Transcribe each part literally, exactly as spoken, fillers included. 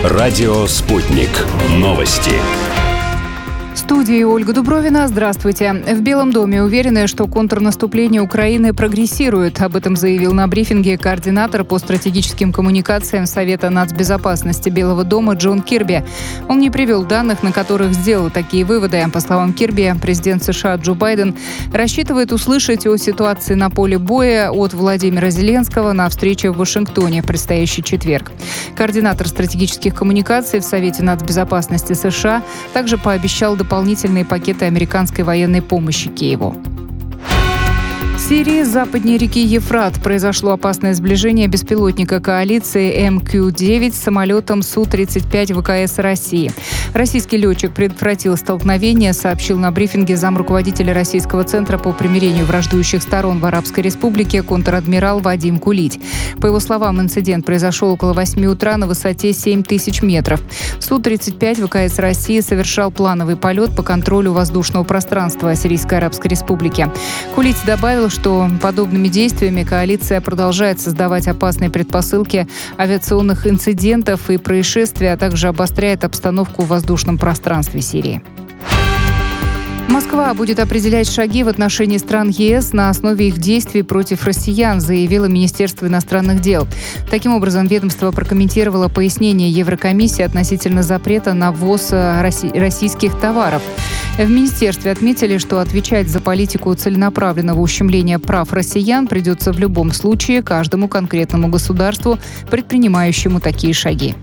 Радио «Спутник». Новости. В студии Ольга Дубровина. Здравствуйте. В Белом доме уверены, что контрнаступление Украины прогрессирует. Об этом заявил на брифинге координатор по стратегическим коммуникациям Совета нацбезопасности Белого дома Джон Кирби. Он не привел данных, на которых сделал такие выводы. По словам Кирби, президент США Джо Байден рассчитывает услышать о ситуации на поле боя от Владимира Зеленского на встрече в Вашингтоне в предстоящий четверг. Координатор стратегических коммуникаций в Совете нацбезопасности США также пообещал дополнительные пакеты американской военной помощи Киеву. В Сирии, западнее реки Ефрат, произошло опасное сближение беспилотника коалиции эм кью девять с самолетом Су тридцать пять ВКС России. Российский летчик предотвратил столкновение, сообщил на брифинге замруководителя Российского центра по примирению враждующих сторон в Арабской Республике контр-адмирал Вадим Кулить. По его словам, инцидент произошел около восьми утра на высоте семь тысяч метров. Су тридцать пять ВКС России совершал плановый полет по контролю воздушного пространства Сирийской Арабской Республики. Кулить добавил, что подобными действиями коалиция продолжает создавать опасные предпосылки авиационных инцидентов и происшествий, а также обостряет обстановку в воздушном пространстве Сирии. Москва будет определять шаги в отношении стран ЕС на основе их действий против россиян, заявило Министерство иностранных дел. Таким образом, ведомство прокомментировало пояснение Еврокомиссии относительно запрета на ввоз российских товаров. В министерстве отметили, что отвечать за политику целенаправленного ущемления прав россиян придется в любом случае каждому конкретному государству, предпринимающему такие шаги.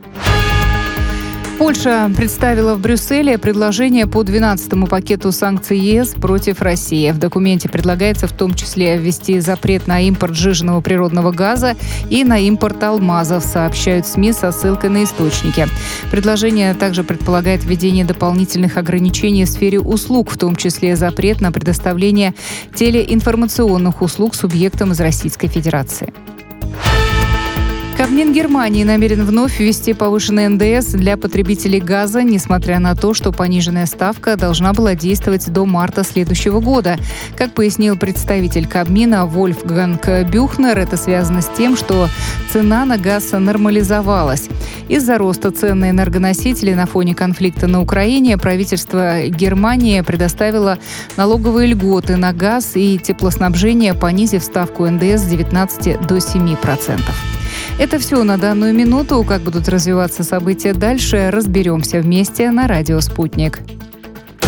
Польша представила в Брюсселе предложение по двенадцатому пакету санкций ЕС против России. В документе предлагается в том числе ввести запрет на импорт сжиженного природного газа и на импорт алмазов, сообщают СМИ со ссылкой на источники. Предложение также предполагает введение дополнительных ограничений в сфере услуг, в том числе запрет на предоставление телеинформационных услуг субъектам из Российской Федерации. Кабмин Германии намерен вновь ввести повышенный эн дэ эс для потребителей газа, несмотря на то, что пониженная ставка должна была действовать до марта следующего года. Как пояснил представитель Кабмина Вольфганг Бюхнер, это связано с тем, что цена на газ нормализовалась. Из-за роста цен на энергоносители на фоне конфликта на Украине правительство Германии предоставило налоговые льготы на газ и теплоснабжение, понизив ставку эн дэ эс с девятнадцати до семи процентов. Это все на данную минуту. Как будут развиваться события дальше, разберемся вместе на радио «Спутник».